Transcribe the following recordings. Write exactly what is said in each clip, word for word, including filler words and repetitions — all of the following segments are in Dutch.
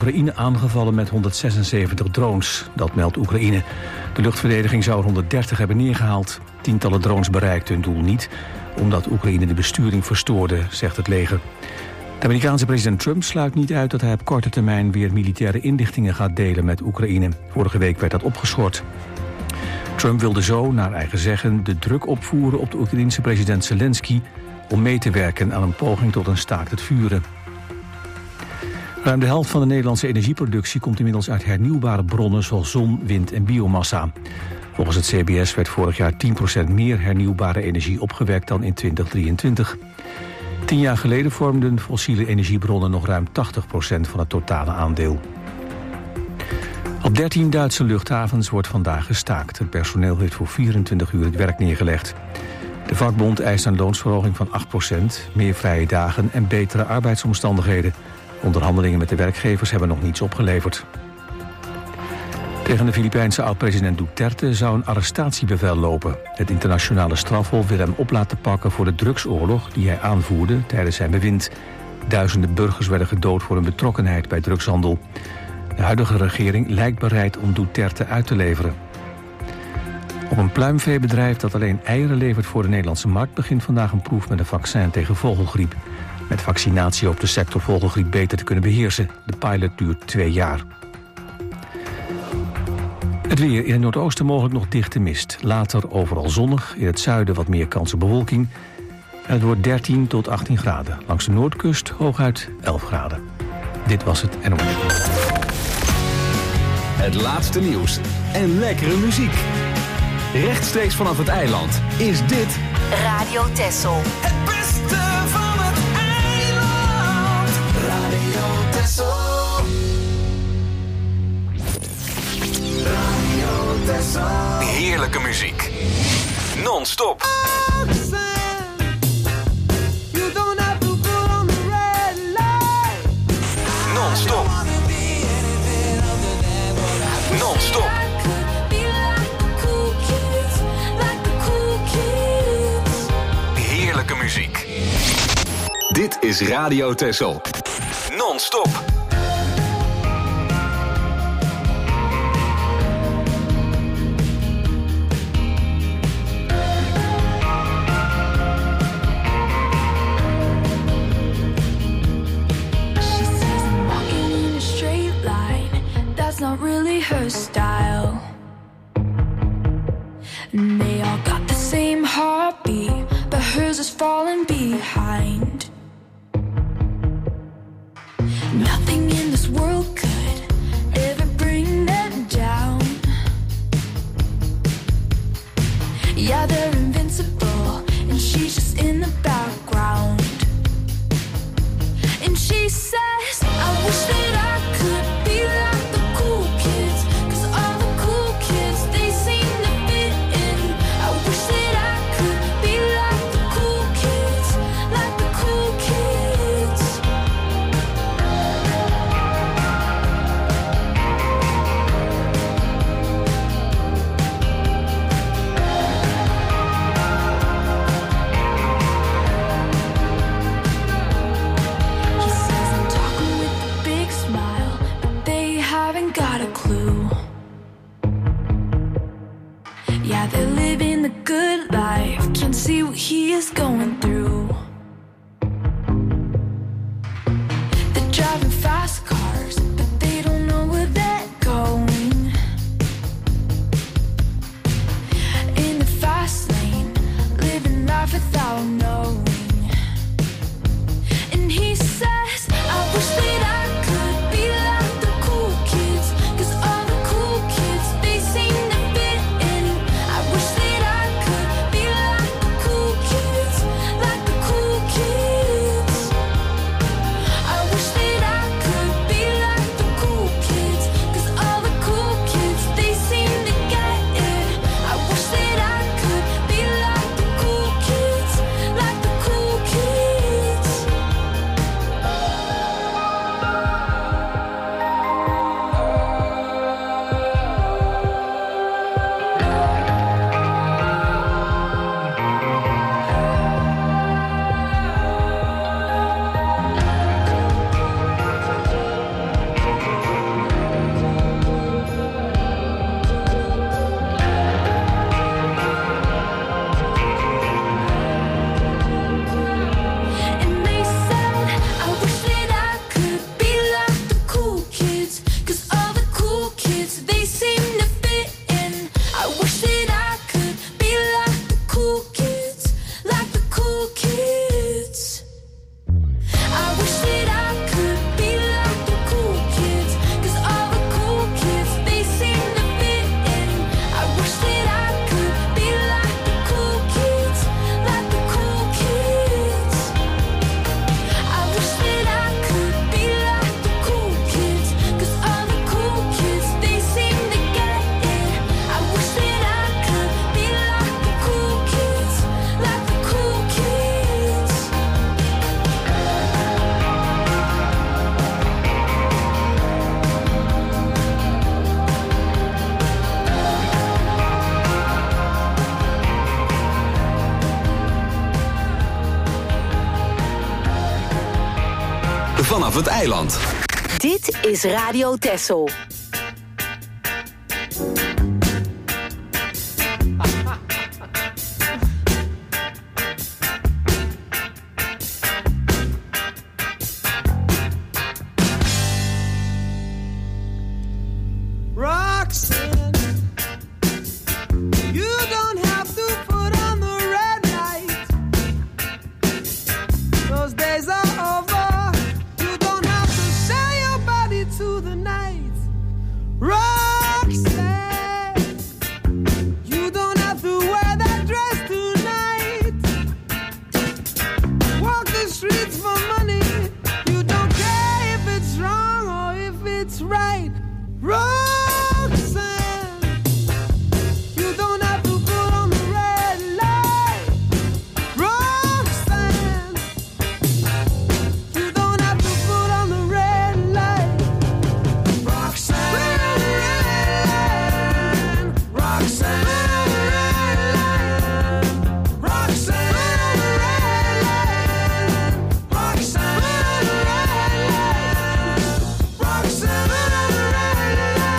Oekraïne aangevallen met honderdzesenzeventig drones. Dat meldt Oekraïne. De luchtverdediging zou er honderddertig hebben neergehaald. Tientallen drones bereikten hun doel niet, omdat Oekraïne de besturing verstoorde, zegt het leger. De Amerikaanse president Trump sluit niet uit dat hij op korte termijn weer militaire inlichtingen gaat delen met Oekraïne. Vorige week werd dat opgeschort. Trump wilde zo, naar eigen zeggen, de druk opvoeren op de Oekraïense president Zelensky om mee te werken aan een poging tot een staakt het vuren. Ruim de helft van de Nederlandse energieproductie komt inmiddels uit hernieuwbare bronnen zoals zon, wind en biomassa. Volgens het C B S werd vorig jaar tien procent meer hernieuwbare energie opgewekt dan in twintig drieëntwintig. Tien jaar geleden vormden fossiele energiebronnen nog ruim tachtig procent van het totale aandeel. Op dertien Duitse luchthavens wordt vandaag gestaakt. Het personeel heeft voor vierentwintig uur het werk neergelegd. De vakbond eist een loonsverhoging van acht procent, meer vrije dagen en betere arbeidsomstandigheden. Onderhandelingen met de werkgevers hebben nog niets opgeleverd. Tegen de Filipijnse oud-president Duterte zou een arrestatiebevel lopen. Het internationale strafhof wil hem op laten pakken voor de drugsoorlog die hij aanvoerde tijdens zijn bewind. Duizenden burgers werden gedood voor hun betrokkenheid bij drugshandel. De huidige regering lijkt bereid om Duterte uit te leveren. Op een pluimveebedrijf dat alleen eieren levert voor de Nederlandse markt begint vandaag een proef met een vaccin tegen vogelgriep. Met vaccinatie hoopt de sector vogelgriep beter te kunnen beheersen. De pilot duurt twee jaar. Het weer. In het noordoosten mogelijk nog dichte mist. Later overal zonnig. In het zuiden wat meer kans op bewolking. En het wordt dertien tot achttien graden. Langs de noordkust hooguit elf graden. Dit was het N O S. Het laatste nieuws en lekkere muziek. Rechtstreeks vanaf het eiland is dit Radio Texel. Het beste van het eiland. Radio Texel. Radio Texel. heerlijke muziek. Non-stop. Non-stop. Non-stop. Heerlijke muziek. Dit is Radio Texel. Non-stop. Not really her style. And they all got the same heartbeat, but hers is falling behind. Nothing in this world could ever bring them down. Yeah, they're invincible, and she's just in the background. And she says, I wish that I could be like see what he is going through. They're driving fast cars, but they don't know where they're going. In the fast lane, living life without knowing. And he says, I wish that I could be like the cool kids, 'cause all the cool kids, they seem to fit in. I wish that I could be like the cool kids, vanaf het eiland. Dit is Radio Texel. Roxanne,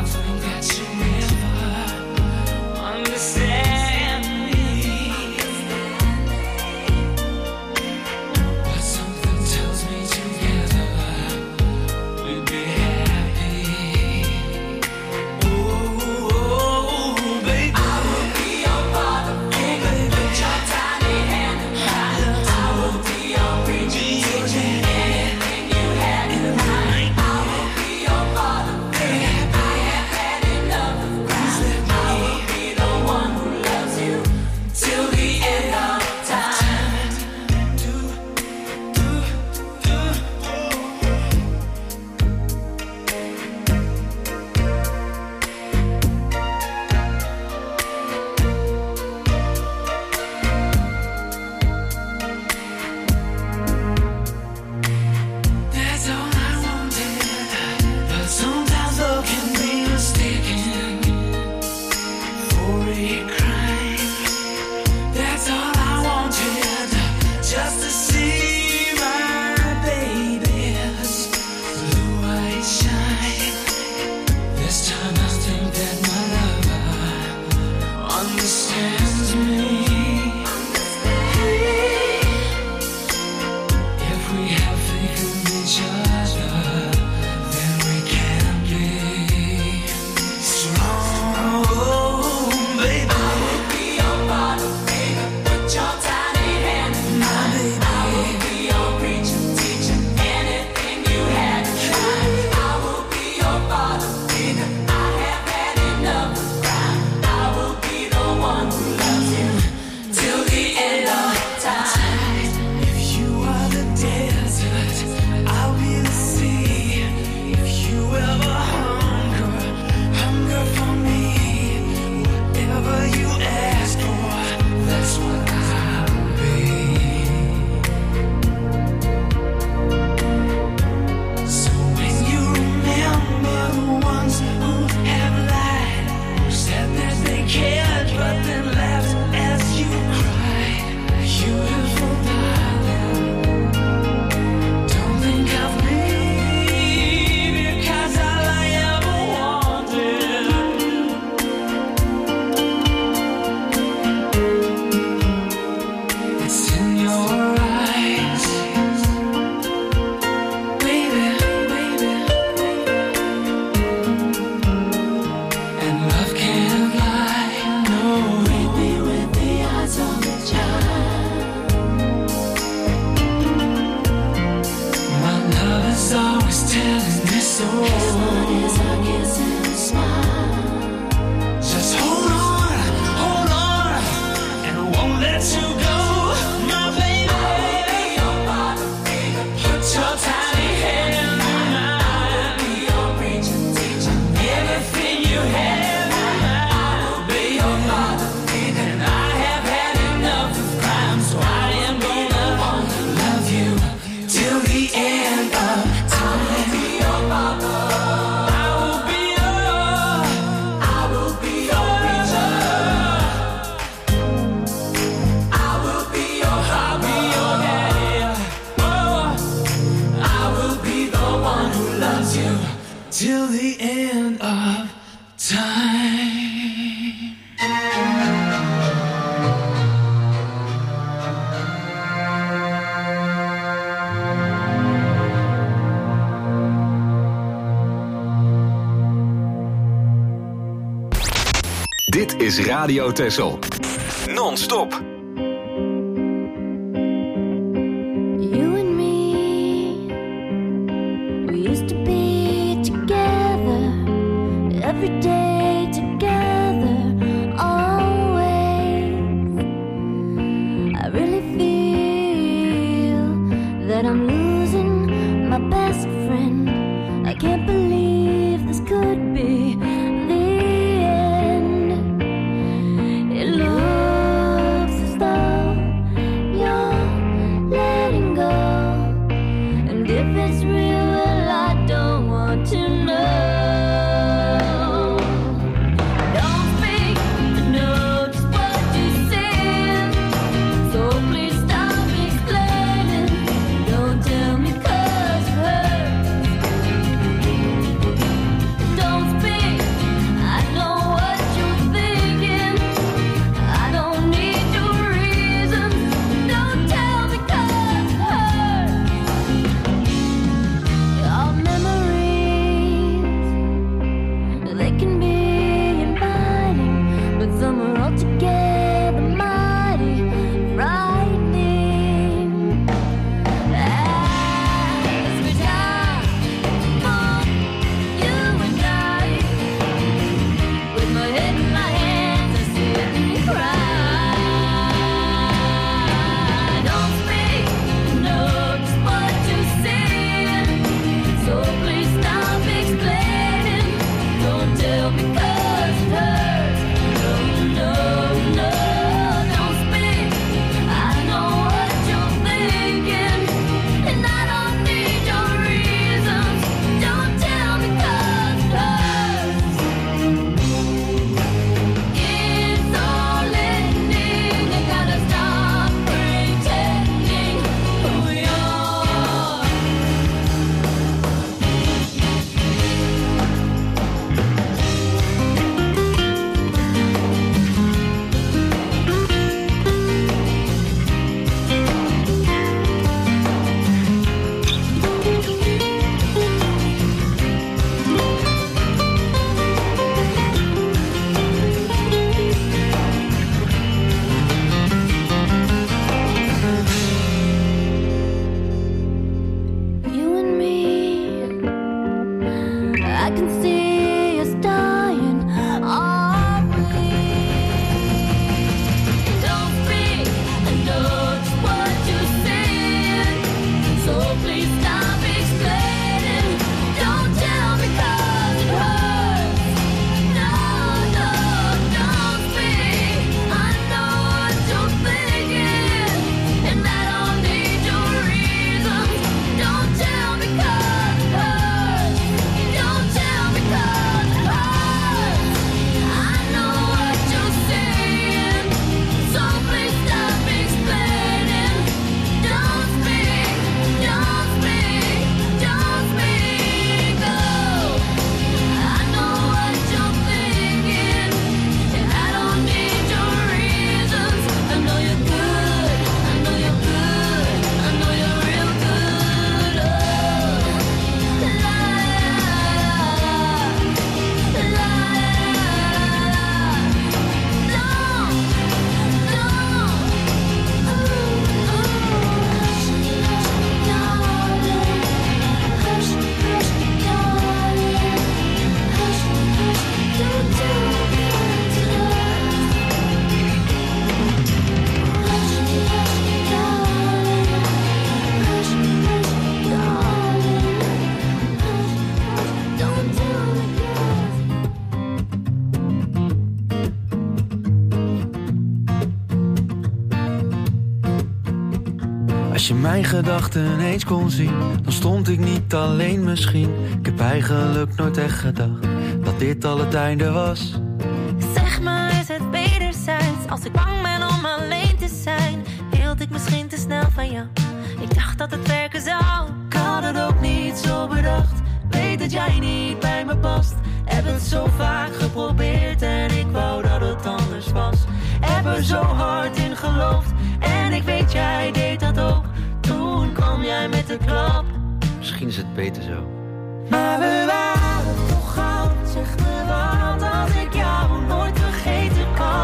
till the end of time. Dit is Radio Texel. Non-stop. You and me, we used to be together, every day together, always. I really feel that I'm losing my best friend. I can't believe this could be the end. It looks as though you're letting go, and if it's real, well, I don't want to know. can be inviting, but some are altogether mighty frightening. As we die, on you and I, with my head in my hands, I sit and cry. Don't speak, know just what you're saying, so please stop explaining. Don't tell me 'cause it hurts. No, no, no, don't speak. I know what you're thinking, and I don't need your reasons. Don't tell me 'cause it hurts. It's all ending. You gotta stop pretending who you are. You and me, I can see us dying, are we? Don't speak, I know just what you're saying, so please stop explaining. Don't tell me 'cause it hurts. No, no, don't speak. I know what you're thinking, and I don't need your reasons. Don't tell me 'cause it hurts. Don't tell me 'cause it hurts. I know what you're saying, so please stop explaining. Don't speak, don't speak, don't speak. Oh, I know what you're thinking, and I don't need your reasons. I know you're good, I know you're good, I know you're real good. Oh, la la la la la. Don't, don't. Ooh, ooh. Hush, darling. Hush, hush, darling. Hush, hush, don't do it to us. Hush, hush, darling. Hush, hush, darling. Hush, hush, don't do it to us. Als je mijn gedachten eens kon zien, dan stond ik niet alleen misschien. Ik heb eigenlijk nooit echt gedacht dat dit al het einde was. Zeg me, is het wederzijds? Als ik bang ben om alleen te zijn, hield ik misschien te snel van jou. Ik dacht dat het werken zou. Ik had het ook niet zo bedacht. Weet dat jij niet bij me past. Heb het zo vaak geprobeerd en ik wou dat het anders was. Heb er zo hard in geloofd en ik weet jij deed dat ook. Toen kwam jij met de klap. Misschien is het beter zo. Maar we waren toch goud. Zeg me wat als ik jou nooit vergeten kan.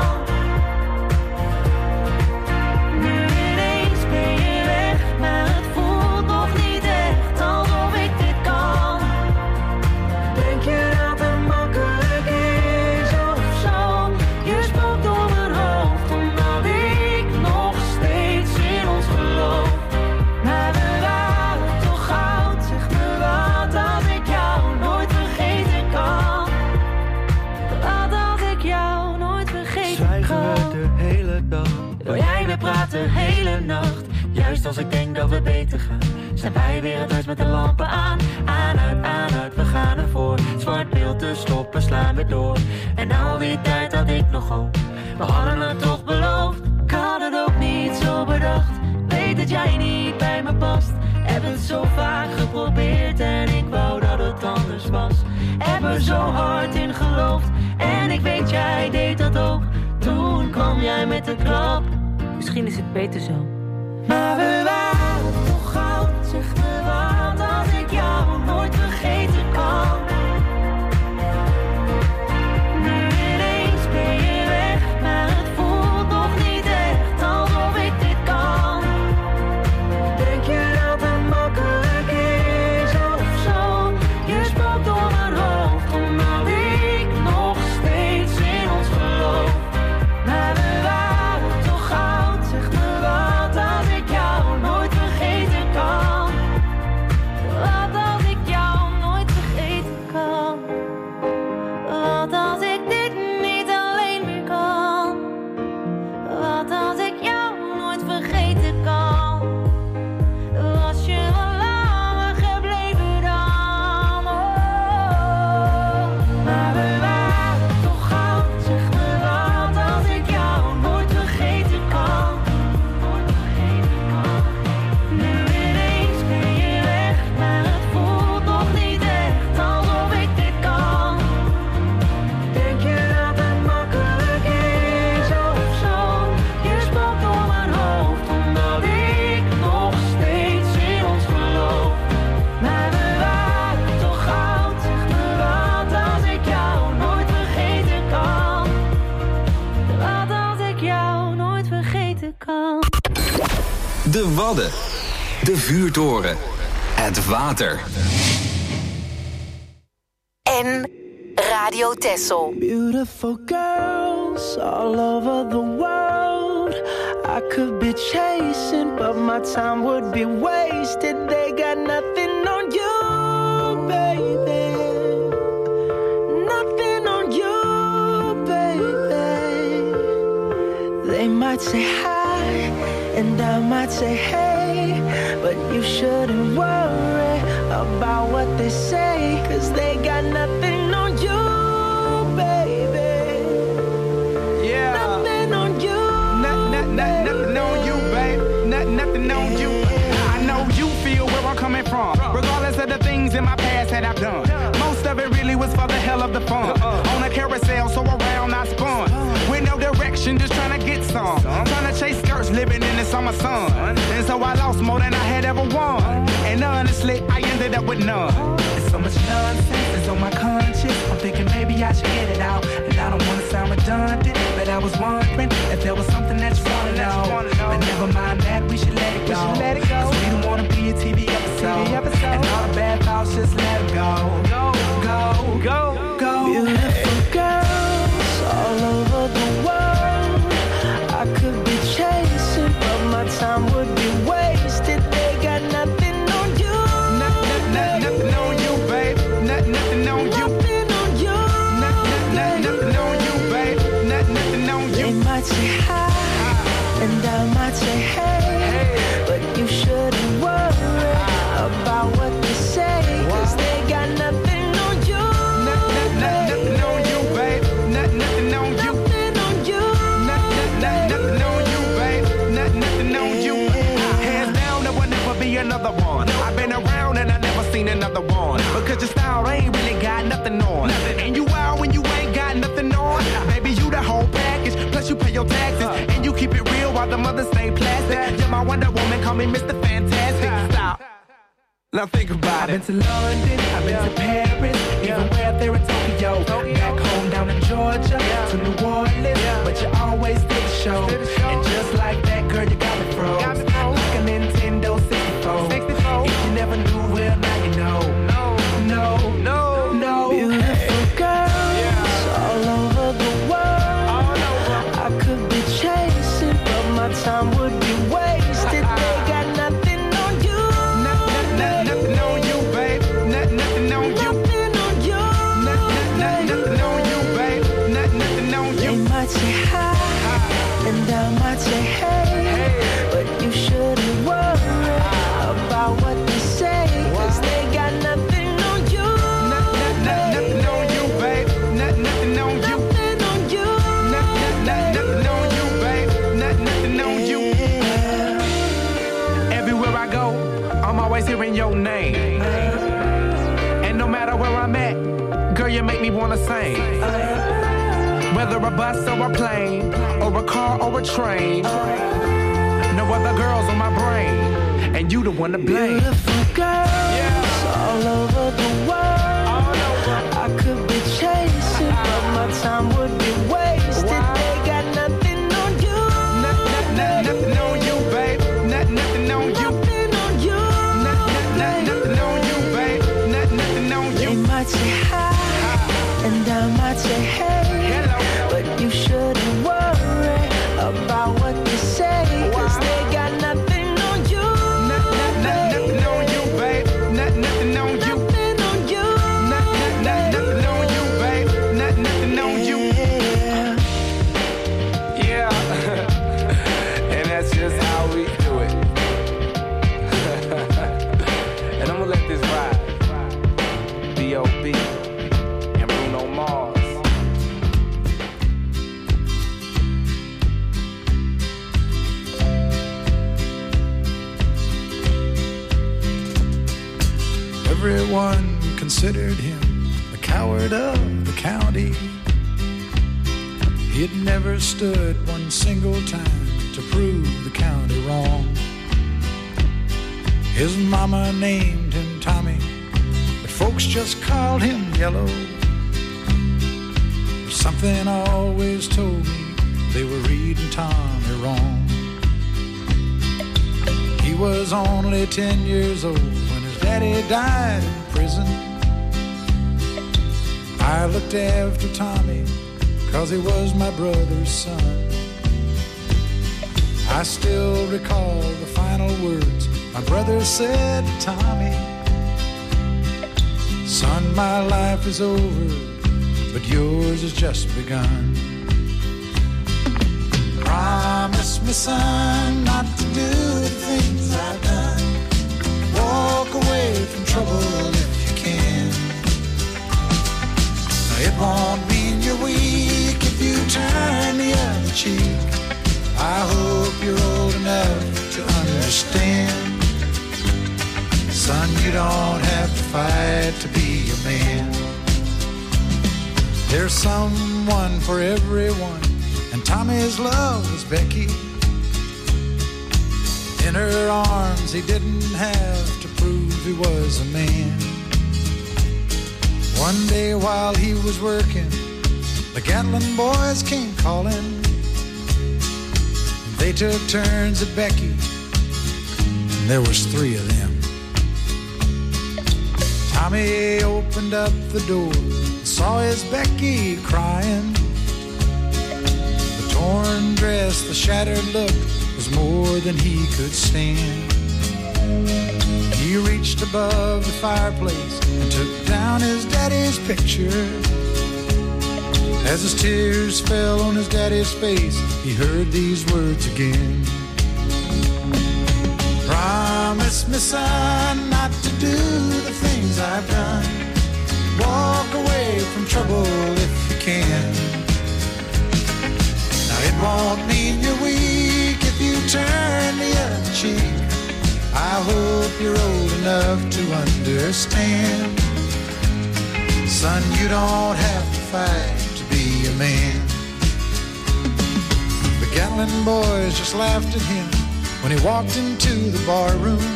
Nu ineens ben je weg, maar het voelt nog niet echt alsof ik dit kan. Denk je dat het makkelijk is of zo? Je spookt door mijn hoofd omdat ik nog steeds in ons geloof. Maar we waren toch goud. Zeg me wat als ik jou nooit vergeten kan. Wat als ik jou nooit vergeten kan. Zwijgen we de hele dag. Wil jij weer praten hele nacht. Juist als ik denk dat we beter gaan, zijn wij weer het huis met de lampen aan. Aan, uit, aan, uit, we gaan ervoor. Zwart beeld te stoppen, slaan we door. En nou weer tijd had ik nog hoop. We hadden het toch beloofd. Ik had het ook niet zo bedacht. Weet dat jij niet bij me past. Heb het zo vaak geprobeerd en ik wou dat het anders was. Heb er zo hard in geloofd en ik weet jij deed dat ook. Toen kwam jij met de klap. Misschien is het beter zo. Maar we waren toch goud. Zeg me wat als ik jou nooit vergeten kan. De Wadden. De Vuurtoren. Het water. En Radio Texel. Beautiful girls all over the world. I could be chasing, but my time would be wasted. They got nothing on you, baby. Nothing on you, baby. They might say hi, and I might say hey, but you shouldn't worry about what they say, 'cause they got nothing on you, baby. Yeah. Nothing on you. Not, not, not, nothing on you, babe. Not, nothing on you. I know you feel where I'm coming from, regardless of the things in my past that I've done. Most of it really was for the hell of the fun. On a carousel, so around I spun. With no direction, just trying to get some. Trying to chase skirts, living in the summer sun. And so I lost more than I had ever won. And honestly, I ended up with none. There's so much nonsense that's on my conscience. I'm thinking maybe I should get it out. And I don't want to sound redundant, but I was wondering if there was something that you want to know. But never mind that, we should let it go. Cause we don't want to be a T V episode. And all the bad thoughts, just let it go. Go, go, go, go. Beautiful girls all over the world. I could be chasing, but my time would be wasted. They got nothing on you. Nothing, nothing, nothing on you, babe. Nothing, nothing on you. Nothing on you. Nothing, nothing, nothing on you, babe. Nothing, nothing on you. They might say hi, and I might say hey, but you shouldn't worry about what they say, 'cause they got nothing on you. Nothing, nothing on you, babe. Nothing, nothing on you. Nothing on you. Nothing, nothing on you, babe. Nothing, nothing on you. Hands down, there will never be another one. I've been around and I never seen another one. Because your style ain't really got nothing on. And you out when you ain't got nothing on. Baby, you the whole package. Plus you pay your taxes. And you keep it real while the mothers stay plastic. You're my Wonder Woman, call me Mister Fantastic. Stop. Now think about it. I've been to London, I've been to Paris, even where there in Tokyo. Back home down in Georgia, to New Orleans, but you always did the show. And just like that, girl, you got me froze. Like a Nintendo sixty-four. If you never knew, well, now you know. No, no, no, no. Beautiful girls all over the world. I could be chasing, but my time would be wasted. They got nothing on you. Nothing on you, babe. Nothing on you. Nothing on you. Nothing on you, babe. Nothing on you. They might say hi, and I might say hey, but you shouldn't worry about what they say, 'cause they got nothing on you. Nothing on you, babe. Nothing on you. Nothing on you. Nothing on you, babe. Nothing on you. Everywhere I go, I'm always hearing your name. And no matter where I'm at, girl, you make me wanna sing. Whether a bus or a plane, or a car or a train, no other girls on my brain, and you the one to blame. Beautiful girls all over the world. I could be chasing, but my time would be wasted. They got nothing on you. Nothing on you, babe. Nothing on you. Nothing on you. Nothing on you, babe. Nothing on you. They might say hi, and I might say hey, but you shouldn't worry about what they say, 'cause they got nothing on you. Nothing on you, babe. Nothing on you. Nothing on you. Nothing on you, babe. Nothing on you. Yeah. And that's just how we do it. And I'm gonna let this ride. B O B and Bruno Mars. Everyone considered him the coward of the county. He'd never stood one single time to prove the county wrong. His mama named him Tommy, but folks just called him Yellow. Something always told me they were reading Tommy wrong. was only ten years old when his daddy died in prison. I looked after Tommy, cause he was my brother's son. I still recall the final words my brother said to Tommy. Son, my life is over, but yours has just begun. Promise me, son, not to do the things I've done. Walk away from trouble if you can. Now, it won't mean you're weak if you turn the other cheek. I hope you're old enough to understand. Son, you don't have to fight to be a man. There's someone for everyone, and Tommy's love was Becky. In her arms he didn't have to prove he was a man. One day while he was working, the Gatlin boys came calling. They took turns at Becky, and there was three of them. Tommy opened up the door and saw his Becky crying. The torn dress, the shattered look was more than he could stand. He reached above the fireplace and took down his daddy's picture. As his tears fell on his daddy's face, he heard these words again. Promise me, son, not to do the things I've done. Walk away from trouble if you can. Now, it won't mean you're weak if you turn the other cheek. I hope you're old enough to understand. Son, you don't have to fight to be a man. The Gatlin boys just laughed at him when he walked into the bar room.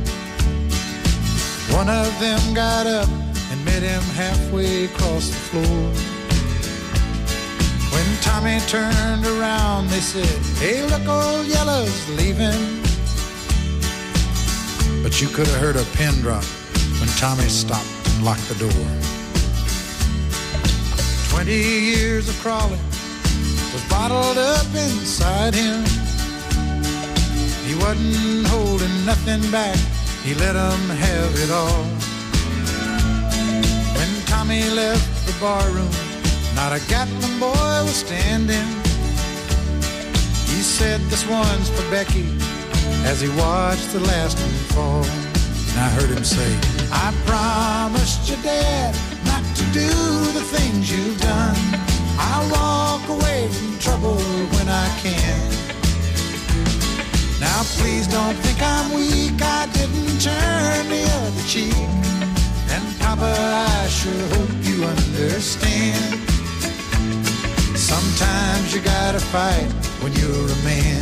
One of them got up and met him halfway across the floor. When Tommy turned around, they said, "Hey, look, old Yellow's leaving." But you could have heard a pin drop when Tommy stopped and locked the door. Twenty years of crawling was bottled up inside him. He wasn't holding nothing back, he let them have it all. When Tommy left the barroom, not a Gatlin boy was standing. He said, "This one's for Becky," as he watched the last one fall. And I heard him say, "I promised your dad not to do the things you've done. I'll walk away from trouble when I can. Now please don't think I'm weak, I didn't turn the other cheek. And Papa, I sure hope you understand. Sometimes you gotta fight when you're a man."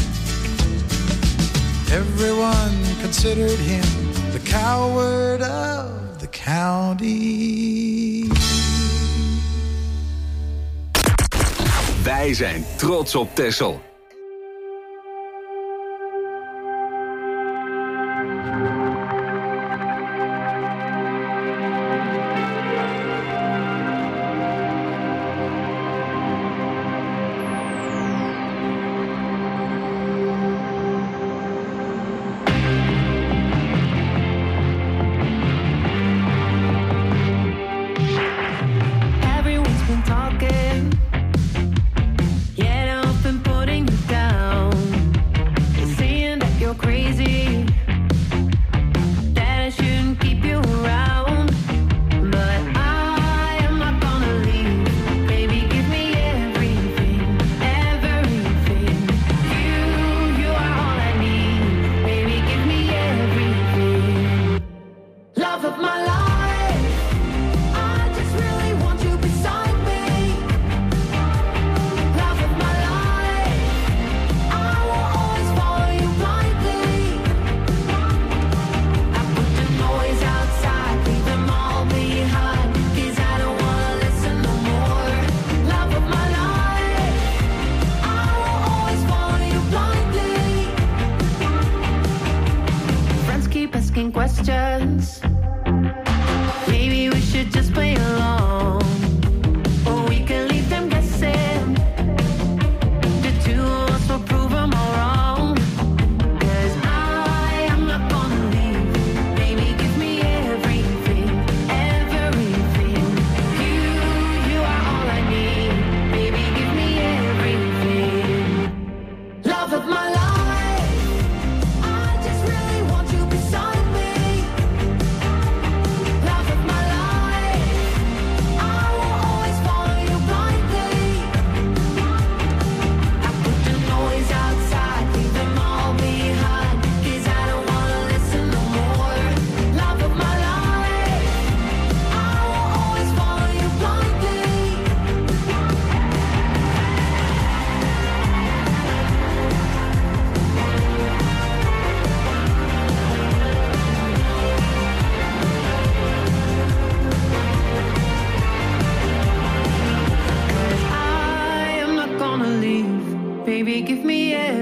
Everyone considered him the coward of the county. Wij zijn trots op Texel. Everyone's been talking, yet I've been putting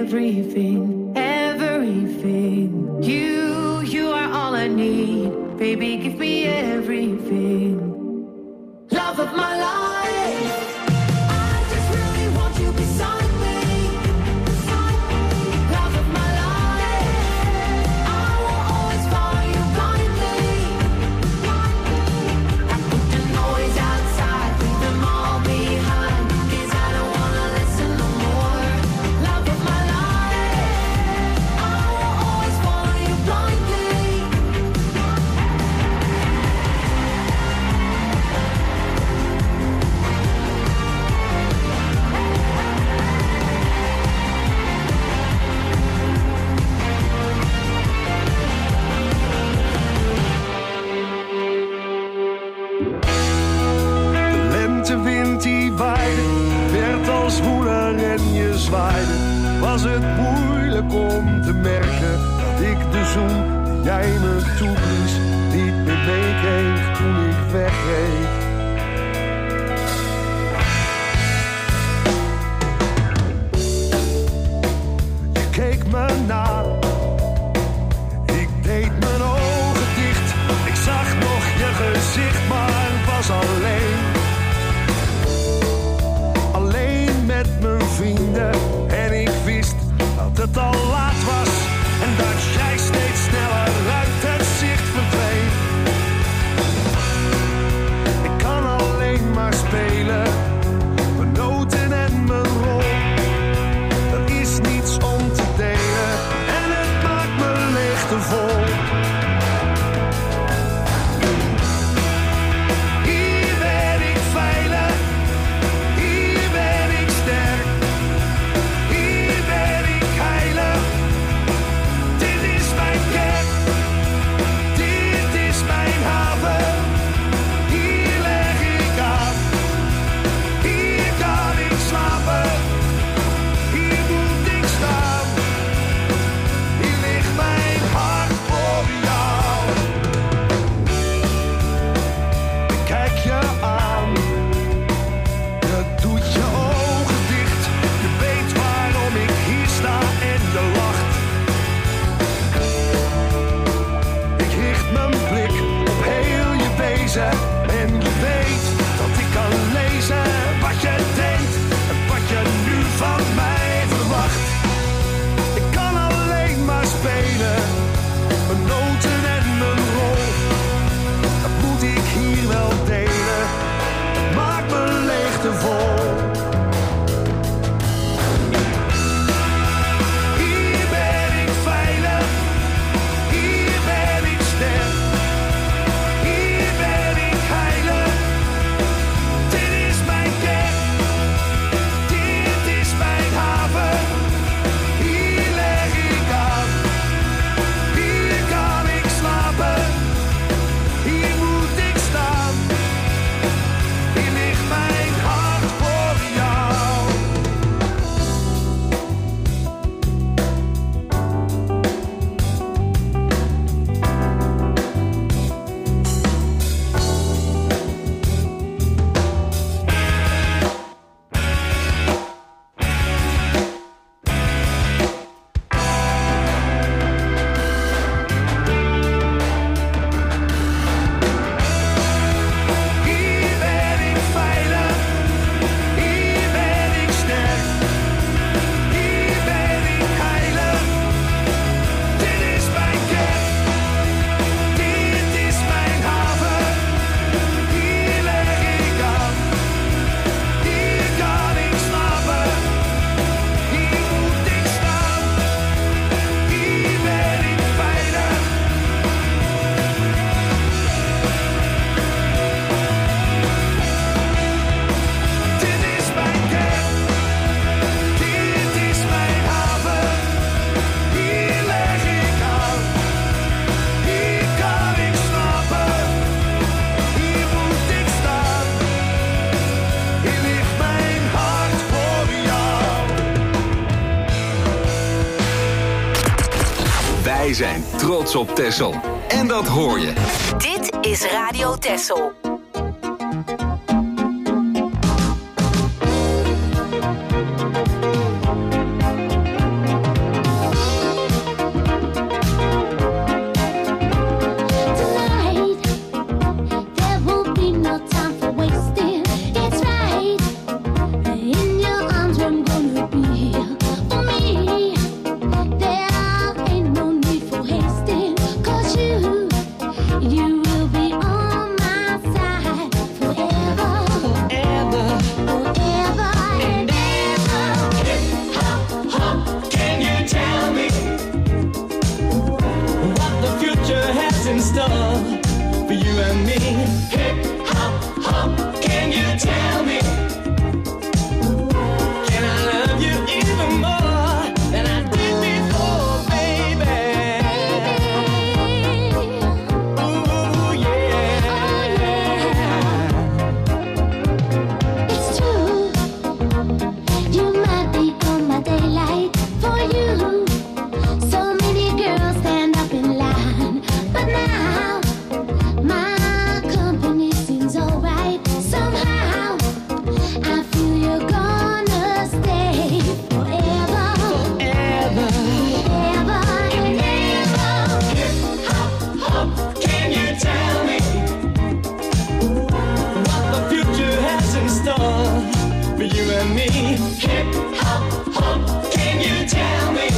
everything, everything. You, you are all I need. Baby, give me everything. Love of my life. I just really want you beside me. Beside me. Love of my life. I will always follow you blindly. Blindly. Put the noise outside, leave them all behind. 'Cause I don't wanna listen no more. Love of my life. I will always follow you blindly. De lentewind die waaide, werd als woeler en je zwaaide. Was het moeilijk om te merken dat ik de zoen die jij me toeblies niet meer meekreeg toen ik wegreed. Je keek me na, ik deed mijn ogen dicht. Ik zag nog je gezicht, maar was alleen. Alleen met mijn vrienden. En ik wist dat het al laat was. En dat jij steeds sneller uit het zicht verdween. Ik kan alleen maar spelen. Mijn noten en mijn rol. Er is niets om te delen. En het maakt me leegte vol. Hier ben ik veilig. Hier ben ik sterk. Hier ben ik heilig. Dit is mijn kerk. Dit is mijn haven. Hier leg ik aan. Hier kan ik slapen. Hier moet ik staan. Hier ligt mijn hart voor jou. Ik kijk je aan. Je doet je ogen dicht. Je weet waarom ik hier sta en je lacht. Ik richt mijn blik op heel je wezen. En je weet dat ik kan lezen wat je denkt. En wat je nu van mij verwacht. Ik kan alleen maar spelen. Mijn noten en mijn rol. Dat moet ik hier wel delen. Het maakt me leegte vol. Hier ben ik veilig. Hier ben ik sterk. Hier ben ik heilig. Dit is mijn kerk. Dit is mijn haven. Hier leg ik aan. Hier kan ik slapen. Hier moet ik staan. Hier ligt mijn hart voor jou. Hier ben ik veilig. Hier ben ik sterk. Hier ben ik heilig. Dit is mijn kerk. Dit is mijn haven. Hier leg ik aan. Hier kan ik slapen. Hier moet ik staan. Hier ben ik veilig. Dit is mijn kerk. Dit is mijn haven. Hier leg ik aan. Hier kan ik slapen. Hier moet ik staan. Hier ligt mijn hart voor jou. Wij zijn trots op Texel. En dat hoor je. Dit is Radio Texel. you and me. Hip hop hop, can you tell me?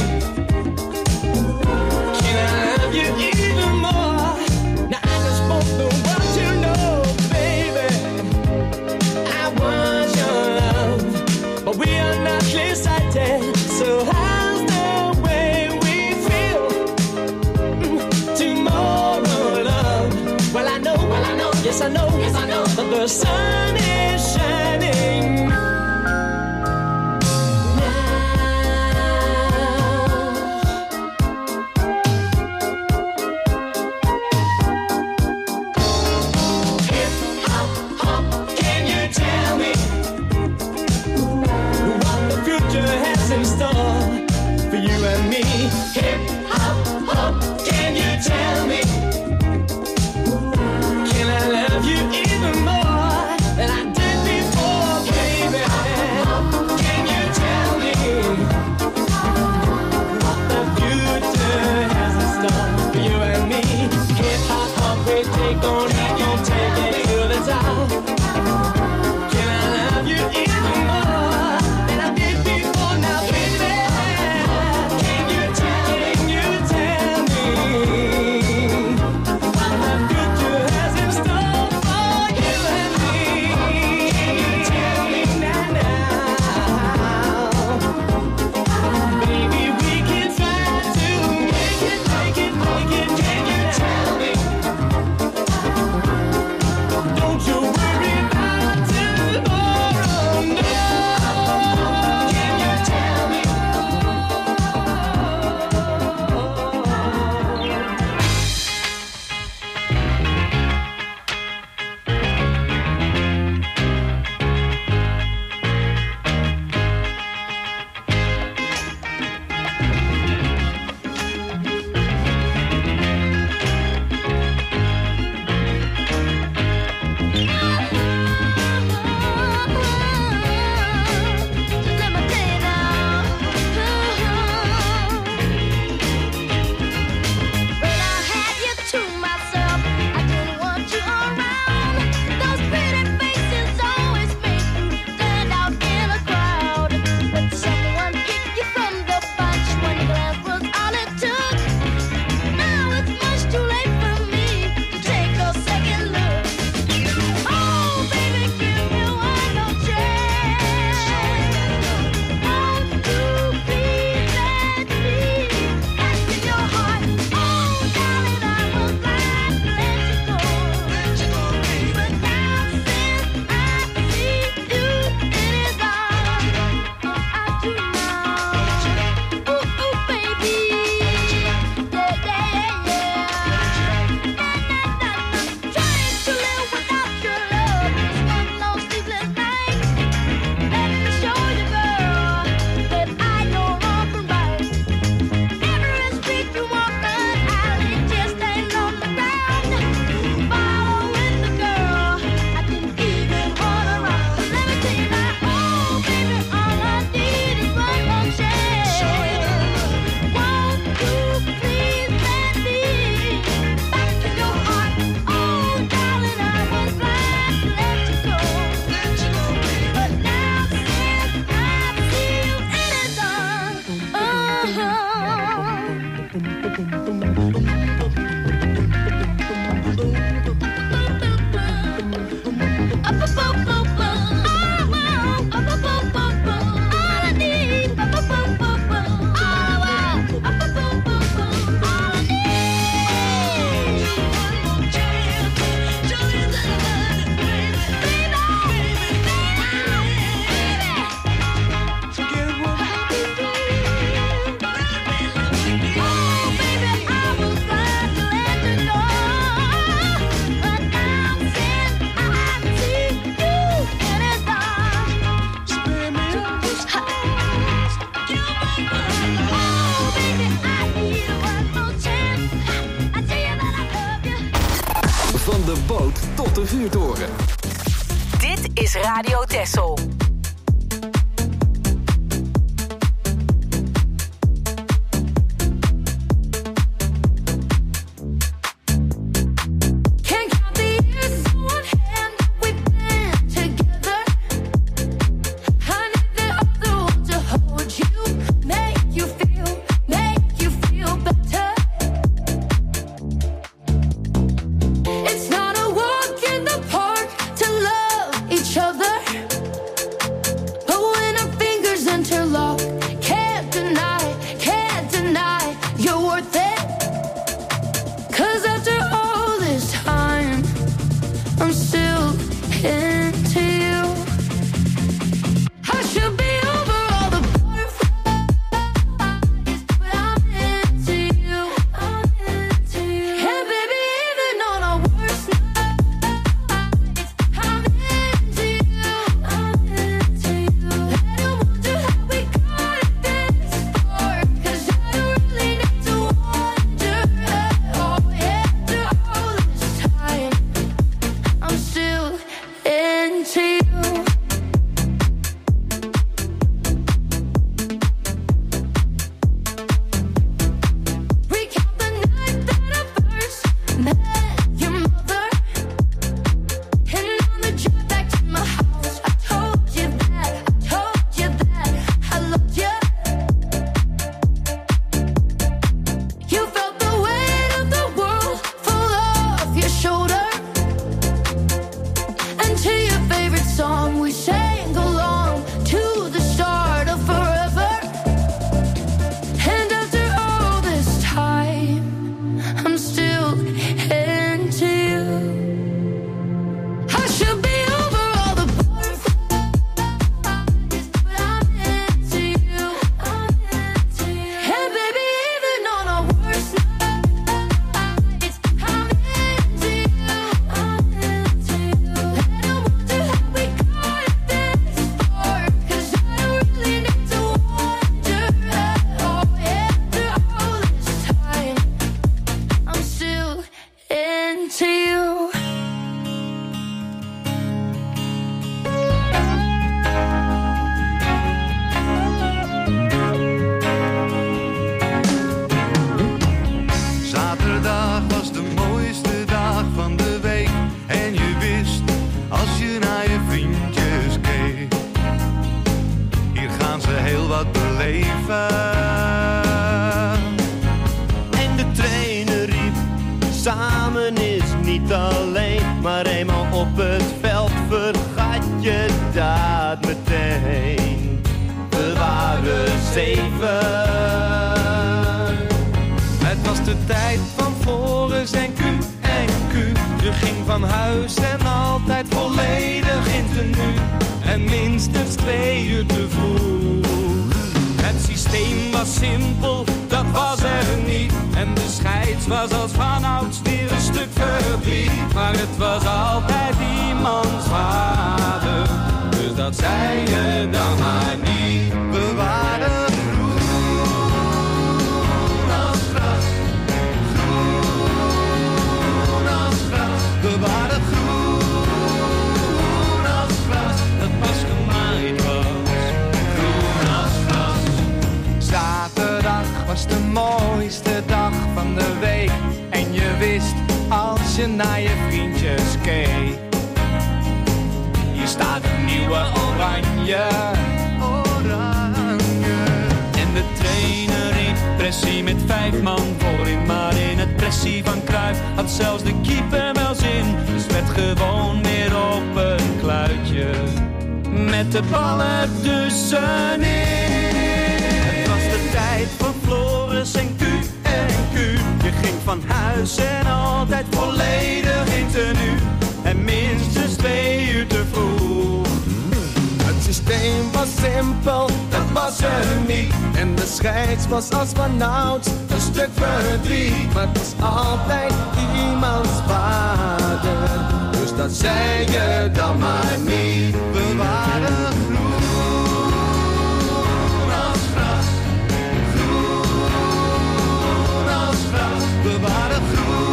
Can I love you even more? Now I just want the world to know, baby, I was your love, but we are not clear-sighted. So how's the way we feel? Mm, tomorrow, love. Well I know, well I know, yes I know, yes I know, that the sun is shining. Van de boot tot de vuurtoren. Dit is Radio Texel. leven. En de trainer riep, samen is niet alleen, maar eenmaal op het veld vergat je dat meteen. We waren zeven. Het was de tijd van Floris en Q en Q. Je ging van huis en altijd volledig in tenue. En minstens twee uur te vroeg. Het systeem was simpel, dat was er niet. En de scheids was als vanouds weer een stuk verdriet. Maar het was altijd iemands vader, dus dat zei je dan maar niet. We waren we waren groen als gras, dat pas gemaaid was, groen als gras. Zaterdag was de mooiste dag van de week. En je wist, als je naar je vriendjes keek, hier staat een nieuwe oranje, oranje. En de trainer riep pressie met vijf man voorin, maar in het pressie van Cruijff had zelfs de keeper wel zin. Dus werd gewoon weer op een kluitje, met de bal ertussenin. Het was de tijd van Floris en Q en Q. Je ging van huis en altijd volledig in tenue. En minstens twee uur te vroeg. Het systeem was simpel, dat was er niet. En de scheids was als vanouds een stuk verdriet. Maar het was altijd iemands vader, dus dat zei je dan maar niet. We waren groen als gras, groen als gras. We waren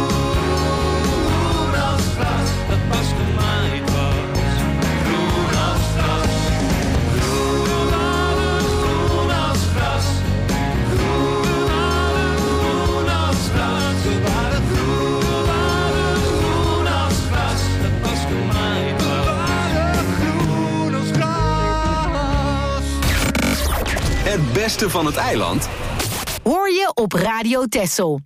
groen als gras, dat pas gemaaid was, groen als gras. Groen als gras, groen als gras. We waren groen als gras, dat pas gemaaid was. We waren groen als gras. Het beste van het eiland hoor je op Radio Texel.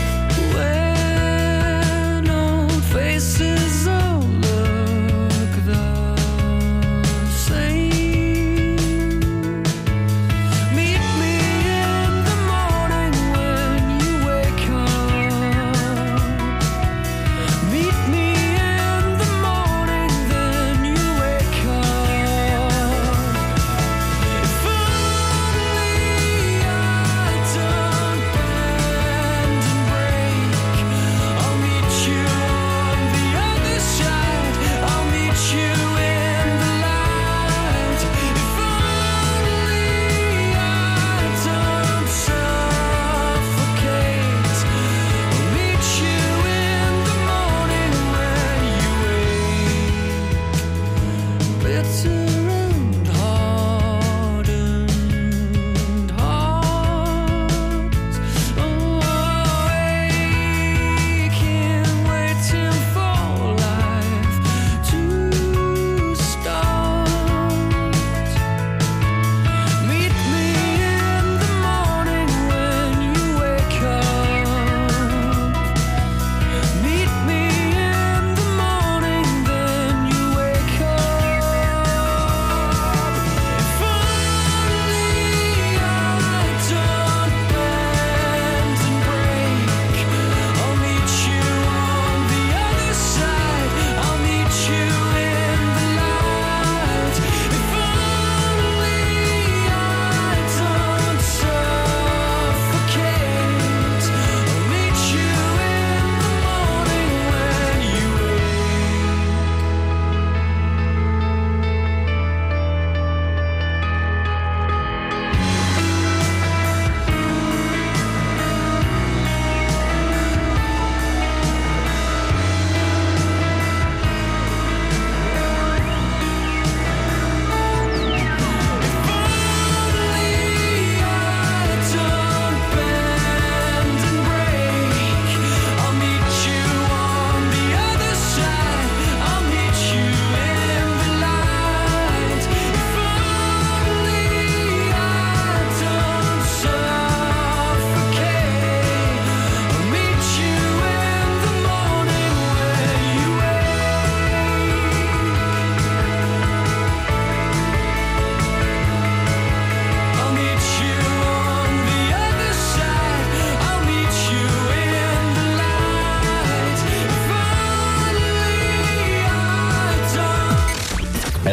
Faces all look the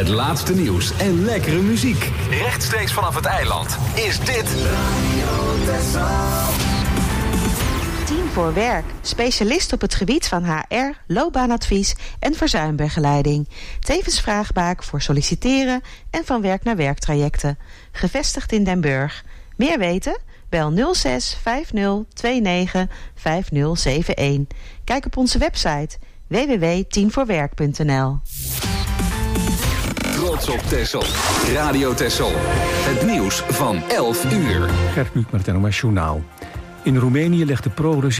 Het laatste nieuws en lekkere muziek. Rechtstreeks vanaf het eiland is dit Radio Texel. Team voor Werk. Specialist op het gebied van H R, loopbaanadvies en verzuimbegeleiding. Tevens vraagbaak voor solliciteren en van werk naar werktrajecten. Gevestigd in Den Burg. Meer weten? Bel nul zes vijf nul twee negen vijf nul zeven een. Kijk op onze website w w w punt team voor werk punt n l. Trots op Texel. Radio Texel. Het nieuws van elf uur. Gert Buuk met het N O S Journaal. In Roemenië legt de pro